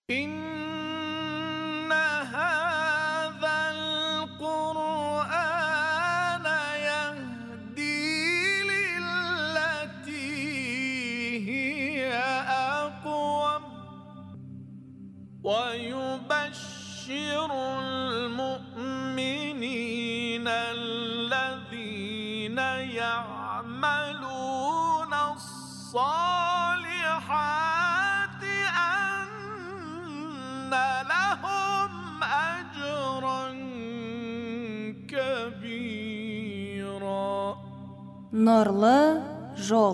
إن هذا القرآن يهدي للتي هي أقوم ويبشر المؤمنين الذين يعملون الصالحات أن لهم أجرا كبيرا. Нұрлы жол.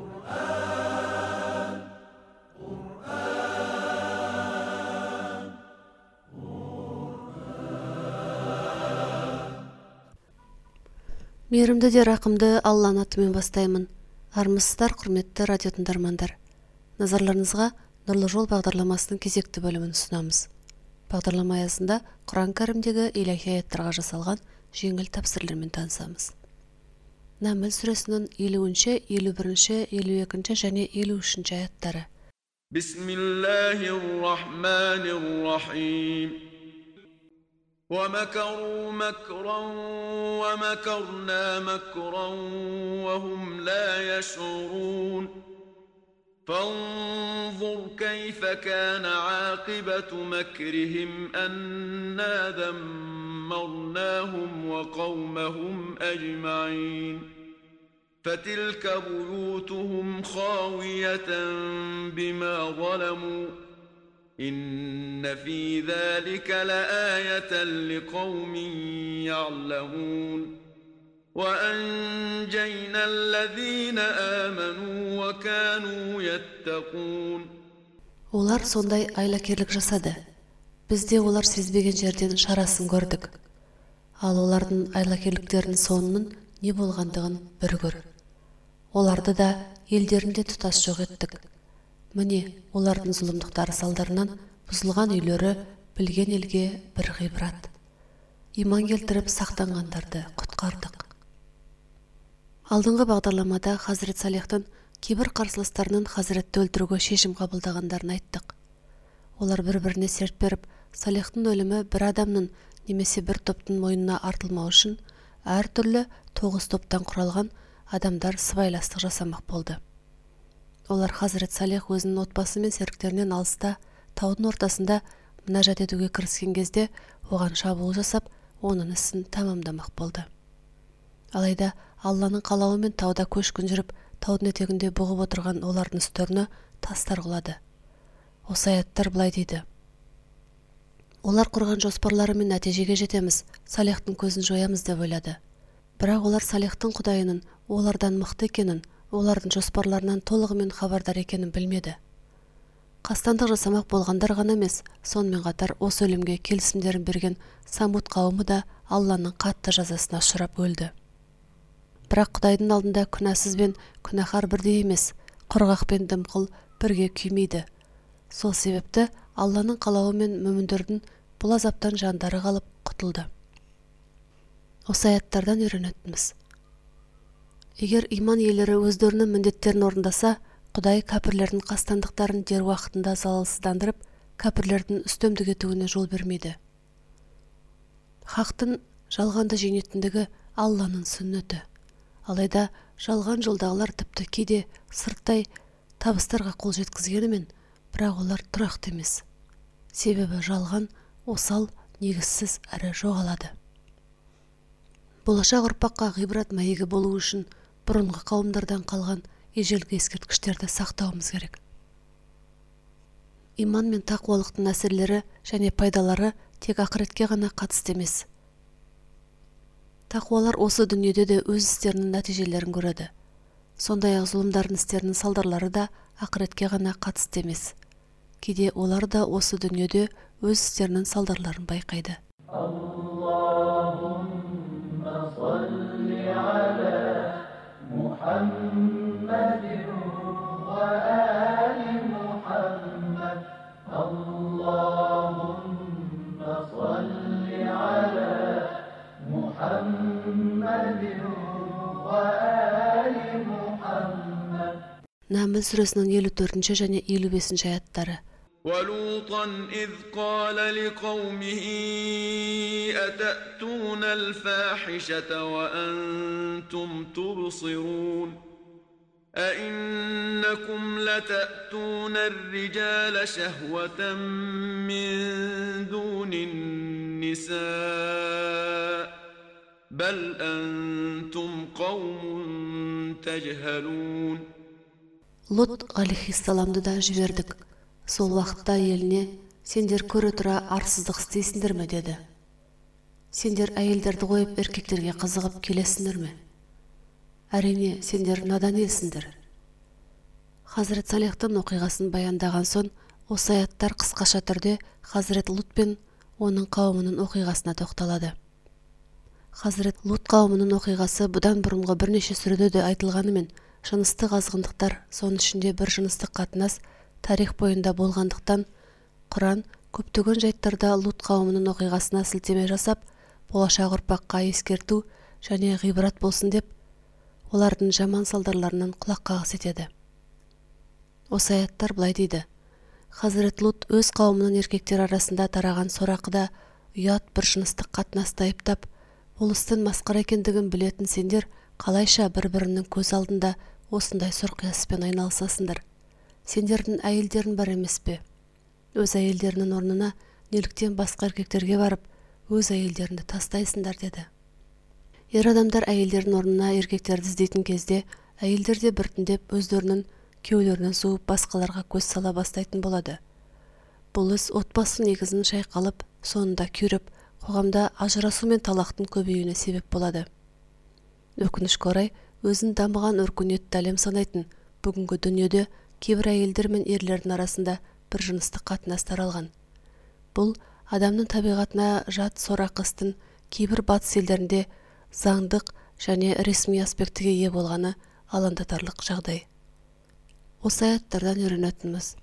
Мейірімді де рақымды Алланың атымен бастаймын. Армысыздар, құрметті радио тыңдармандар. Назарларыңызға Нұрлы жол бағдарламасының кезекті бөлімін ұсынамыз. Бағдарлама аясында Құран кәрімдегі илахи аяттарға жасалған жеңіл тәпсірлермен танысамыз. Намл сүресінің 50-ші, 51-ші, 52-ші және 53-ші аяттары. Бисмиллахир-рахманир-рахим. وَمَكَرُوا مَكْرًا وَمَكَرْنَا مَكْرًا وَهُمْ لَا يَشْعُرُونَ فَانظُرْ كَيْفَ كَانَ عَاقِبَةُ مَكْرِهِمْ أَنَّا دَمَّرْنَاهُمْ وَقَوْمَهُمْ أَجْمَعِينَ فَتِلْكَ بُيُوتُهُمْ خَاوِيَةً بِمَا ظَلَمُوا إن في ذلك لآية لقوم يعلمون وأنجينا الذين آمنوا وكانوا يتقون. Олар сондай айлакерлік жасады. Біз де олар сезбеген жерден шарасын көрдік. Ал олардың айлакерліктерінің соңының не болғандығын бір көр. Оларды да елдерінде тұтас жоқ еттік. Міне, олардың зұлымдықтары салдарынан бұзылған үйлері білген елге бір ғибрат. Иман келтіріп сақтанғандарды құтқардық. Алдыңғы бағдарламада Хазірет Салихтың кейбір қарсыластарының Хазіретті өлтіруге шешім қабылдағандарын айттық. Олар бір-біріне серт беріп, Салихтың өлімі бір адамның немесе бір топтың мойнына артылмау үшін әртүрлі 9 топтан құралған адамдар сыбайластық жасамақ болды. Олар Хазірет Салих өзінің отбасы мен серіктерінен алыста, таудың ортасында мұнажат етуге кіріскен кезде оған шабуыл жасап, оның ісін тамамдамақ болды. Алайда Алланың қалауымен тауда көшкін жүріп, таудың етегінде бұғып отырған олардың үстеріне тастар құлады. Осы аяттар былай дейді: Олар құрған жоспарларымен нәтижеге жетеміз, Салихтың көзін жоямыз деп ойлады. Бірақ олар Салихтың құдайының олардан мықты екенін, олардың жоспарларынан толығымен хабардар екенін білмеді. Қастандық жасамақ болғандар ғана емес, сонымен қатар осы өлімге келісімдерін берген Самуд қауымы да Алланың қатты жазасына ұшырап өлді. Бірақ Құдайдың алдында күнәсіз бен күнәһар бірдей емес, құрғақ пен дымқыл бірге күймейді. Сол себепті Алланың қалауы мен мүміндердің бұл азаптан жандары қалып құтылды. Осы аяттардан үйренетініміз: егер иман иелері өздерінің міндеттерін орындаса, Құдай кәпірлердің қастандықтарын дер уақытында залалсыздандырып, кәпірлердің үстемдік етуіне жол бермейді. Хақтың жалғанды жеңетіндігі Алланың сүннеті. Алайда жалған жолдағылар тіпті кейде сырттай табыстарға қол жеткізгенімен, бірақ олар тұрақты емес. Себебі жалған осал, негізсіз әрі жоғалады. Болашақ ұрпаққа ғибрат мәйегі болу үшін бұрынғы қауымдардан қалған ежелгі ескерткіштерді сақтауымыз керек. Иман мен тақуалықтың әсерлері және пайдалары тек ақыретке ғана қатысты емес. Тақуалар осы дүниеде де өз істерінің нәтижелерін көреді. Сондай-ақ зұлымдардың істерінің салдарлары да ақыретке ғана қатысты емес. Кейде олар да осы дүниеде өз істерінің салдарларын байқайды. Намл сүресінің 54-ші және 55-ші аяттары. ولوطا إذ قال لقومه أتأتون الفاحشة وأنتم تبصرون أئنكم لتأتون الرجال شهوة من دون النساء بل أنتم قوم تجهلون. Лот алейхиссаламды да жібердік. Сол уақытта еліне, сендер көре тұра арсыздық істейсіңдер ме деді. Сендер әйелдерді қойып еркектерге қызығып келесіңдер ме? Әрине, сендер надан елсіңдер. Хазірет Салехтың оқиғасын баяндаған соң, осы аяттар қысқаша түрде Хазірет Лут пен оның қауымының оқиғасына тоқталады. Хазірет Лут қауымының оқиғасы бұдан бұрынғы бірнеше сүреде де айтылғанымен, жыныстық азғындықтар, соның ішінде бір жыныстық қатынас тарих бойында болғандықтан, Құран көптеген жайттарда Лут қауымының оқиғасына сілтеме жасап, болашақ ұрпаққа ескерту және ғибрат болсын деп, олардың жаман салдарларынан құлақ қағыс етеді. Осы аяттар былай дейді: Хазірет Лут өз қауымының еркектер арасында тараған сорақыда ұят бір жыныстық қатынасты айыптап, ол істің масқара екендігін білетін сендер қалайша бір-бірінің көз алдында осындай сұрқияспен айналысасыңдар? Сендердің әйелдерің бар емес пе? Өз әйелдерінің орнына неліктен басқа еркектерге барып, өз әйелдеріңді тастайсыңдар деді. Ер адамдар әйелдердің орнына еркектерді іздейтін кезде, әйелдер де біртіндеп өздерінің күйеулерінен суып басқаларға көз сала бастайтын болады. Бұл іс отбасы негізін шайқалып, соңында күйреп, қоғамда ажырасу мен талақтың көбеюіне себеп болады. Өкінішке орай, өзін дамыған өркениетті әлем санайтын бүгінгі дүниеде кейбір әйелдер мен ерлердің арасында бір жыныстық қатынас таралған. Бұл адамның табиғатына жат сорақ істің кейбір батыс елдерінде заңдық және ресми аспектіге ие болғаны алаңдатарлық жағдай. Осы аяттардан үйренетініміз: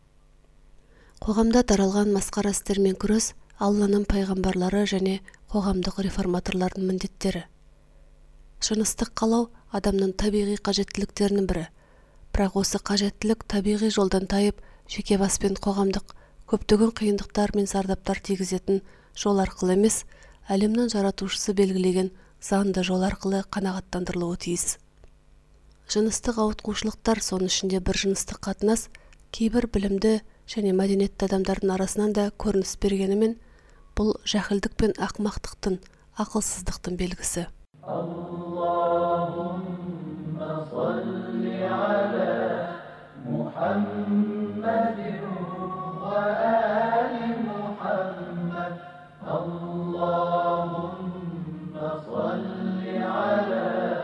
қоғамда таралған масқара істермен күрес Алланың пайғамбарлары және қоғамдық реформаторлардың міндеттері. Жыныстық қалау адамның табиғи қажеттіліктерінің бірі, бірақ осы қажеттілік табиғи жолдан тайып, жеке бас пен қоғамдық көптеген қиындықтар мен зардаптар тигізетін жол арқылы емес, әлемнің жаратушысы белгілеген заңды жол арқылы қанағаттандырылуы тиіс. Жыныстық ауытқушылықтар, соның ішінде бір жыныстық қатынас, кейбір білімді және мәдениетті адамдардың арасынан да көрініс бергенімен, бұл жәһілдік пен ақымақтықтың, ақылсыздықтың белгісі. Аллахумма салли аля Мухаммадин ва али Мухаммад. Аллахумма салли аля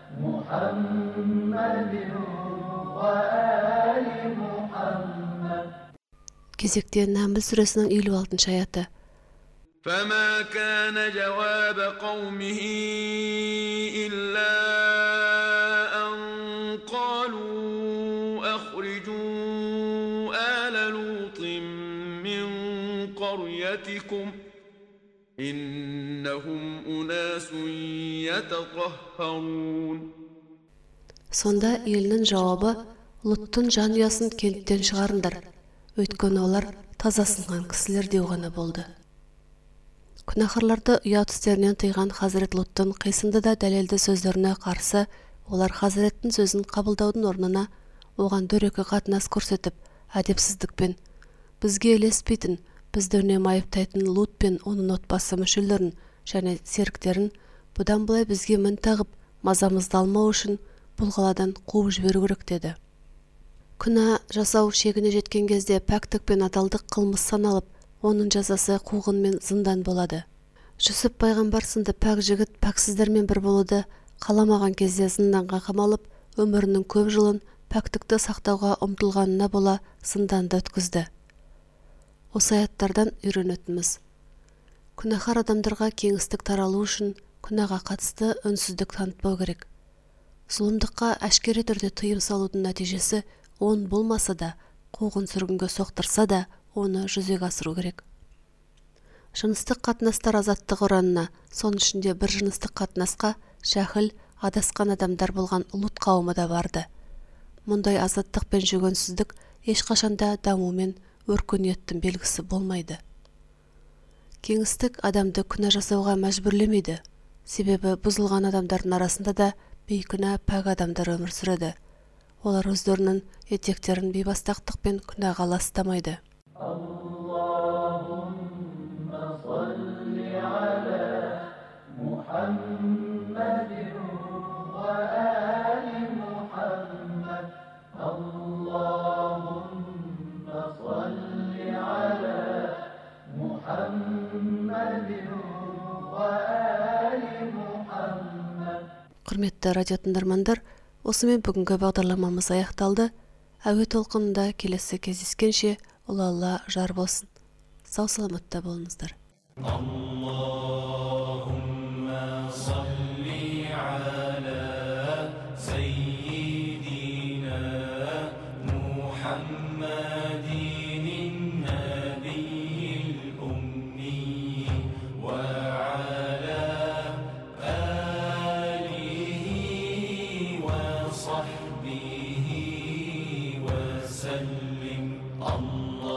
Мухаммадин ва али Мухаммад. Кезекте Нәмл сүресінің 56 аяты. فما كان جواب قومه إلا أن قالوا أخرجوا آل لوط من قريتكم إنهم أناس يتطهرون. Сонда елінің жауабы: Луттың жанұясын кенттен шығарыңдар, өйткені олар тазасынған кісілер деу ғана болды. Күнәһарларды ұят істерінен тыйған Хазірет Луттың қисынды да дәлелді сөздеріне қарсы, олар Хазіреттің сөзін қабылдаудың орнына оған дөрекі қатынас көрсетіп, әдепсіздікпен, бізге ілеспейтін, бізді үнемі айыптайтын Лут пен оның отбасы мүшелерін және серіктерін бұдан былай бізге мін тағып, мазамызды алмау үшін бұл қаладан қуып жіберу керек деді. Күнә жасау шегіне жеткен кезде пәктік пен адалдық қылмыс саналып, оның жазасы қуғын мен зындан болады. Жүсіп пайғамбар сынды пәк жігіт пәксіздермен бір болуды қаламаған кезде зынданға қамалып, өмірінің көп жылын пәктікті сақтауға ұмтылғанына бола зынданда өткізді. Осы аяттардан үйренетініміз: күнәһар адамдарға кеңістік таралу үшін күнәға қатысты үнсіздік танытпау керек. Зұлымдыққа әшкере түрде тыйым салудың нәтижесі он болмаса да, қуғын сүргінге соқтырса да, оны жүзеге асыру керек. Жыныстық қатынастар азаттық ұранына, соның ішінде бір жыныстық қатынасқа жәһіл, адасқан адамдар болған Лут қауымы да барды. Мұндай азаттық пен жүгенсіздік ешқашанда даму мен өркениеттің белгісі болмайды. Кеңістік адамды күнә жасауға мәжбүрлемейді. Себебі бұзылған адамдардың арасында да бейкүнә пәк адамдар өмір сүреді. Олар өздерінің етектерін бейбастақтық пен күнәға ластамайды. Allahumma salli ala Muhammadin wa ali Muhammad. Allahumma salli ala Muhammadin wa ali Muhammad. Құрметті радио тыңдармандар, осымен бүгінгі бағдарламамыз аяқталды. Әуе толқынында келесі кездескенше Ұлы Алла жар болсын. Сау саламатта болыңыздар. Allahumma salli ala sayyidina Muhammadin nabiyil ummi wa ala alihi wa sahbihi wa sallim. Allah